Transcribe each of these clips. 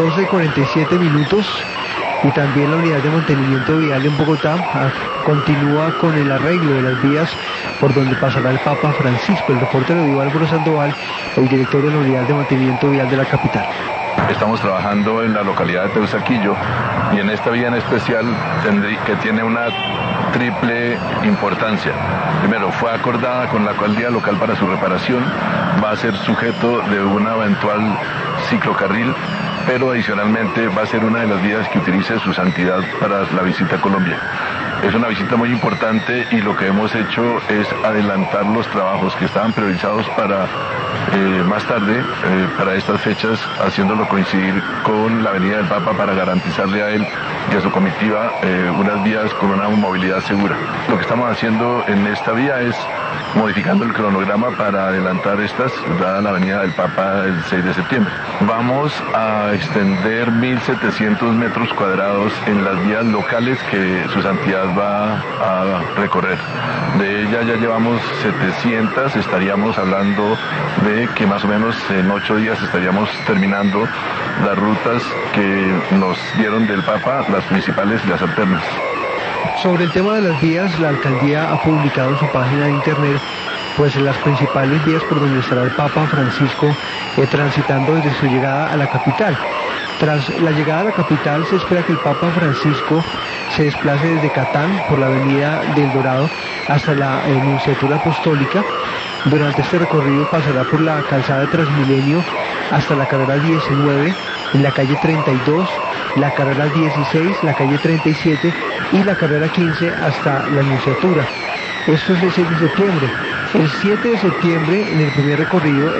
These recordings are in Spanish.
12:47 y también la unidad de mantenimiento vial en Bogotá continúa con el arreglo de las vías por donde pasará el Papa Francisco. El reporte lo dio Álvaro Sandoval, el director de la unidad de mantenimiento vial de la capital. Estamos trabajando en la localidad de Teusaquillo y en esta vía en especial que tiene una triple importancia. Primero, fue acordada con la alcaldía local para su reparación, va a ser sujeto de una eventual ciclocarril, pero adicionalmente va a ser una de las vías que utilice su santidad para la visita a Colombia. Es una visita muy importante y lo que hemos hecho es adelantar los trabajos que estaban priorizados para más tarde, para estas fechas, haciéndolo coincidir con la Avenida del Papa para garantizarle a él y a su comitiva unas vías con una movilidad segura. Lo que estamos haciendo en esta vía es modificando el cronograma para adelantar estas, dada la Avenida del Papa el 6 de septiembre. Vamos a extender 1.700 metros cuadrados en las vías locales que su santidad va a recorrer. De ella ya llevamos 700, estaríamos hablando de que más o menos en 8 días estaríamos terminando las rutas que nos dieron del Papa, las principales y las alternas. Sobre el tema de las vías, la alcaldía ha publicado en su página de internet pues las principales vías por donde estará el Papa Francisco transitando desde su llegada a la capital. Tras la llegada a la capital se espera que el Papa Francisco se desplace desde Catán por la avenida del Dorado hasta la Nunciatura Apostólica. Durante este recorrido pasará por la calzada de Transmilenio hasta la carrera 19, en la calle 32, la carrera 16, la calle 37 y la carrera 15 hasta la Nunciatura. Esto es el 6 de septiembre. El 7 de septiembre, en el primer recorrido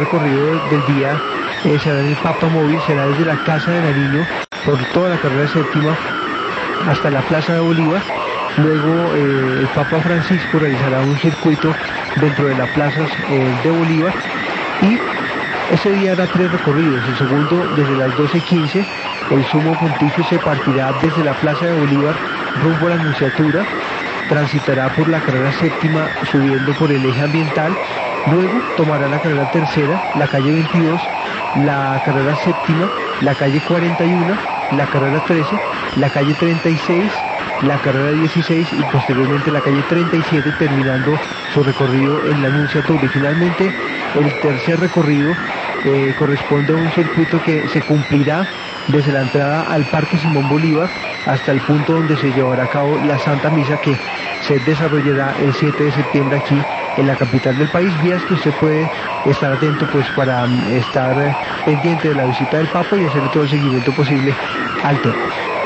del día, será en el Papa Móvil, será desde la Casa de Nariño por toda la carrera séptima hasta la Plaza de Bolívar. Luego el Papa Francisco realizará un circuito dentro de las plazas de Bolívar y ese día hará 3 recorridos. El segundo desde las 12:15, el Sumo Pontífice partirá desde la Plaza de Bolívar rumbo a la Anunciatura, transitará por la carrera séptima subiendo por el eje ambiental, luego tomará la carrera tercera, la calle 22, la carrera séptima, la calle 41, la carrera 13, la calle 36, la carrera 16 y posteriormente la calle 37, terminando su recorrido en la Anunciatura. Y finalmente el tercer recorrido corresponde a un circuito que se cumplirá desde la entrada al Parque Simón Bolívar hasta el punto donde se llevará a cabo la Santa Misa, que se desarrollará el 7 de septiembre aquí en la capital del país. Vías que usted puede estar atento pues para estar pendiente de la visita del Papa y hacer todo el seguimiento posible al tema.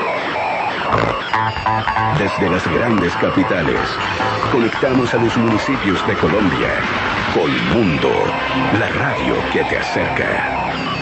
Desde las grandes capitales, conectamos a los municipios de Colombia con Mundo, la radio que te acerca.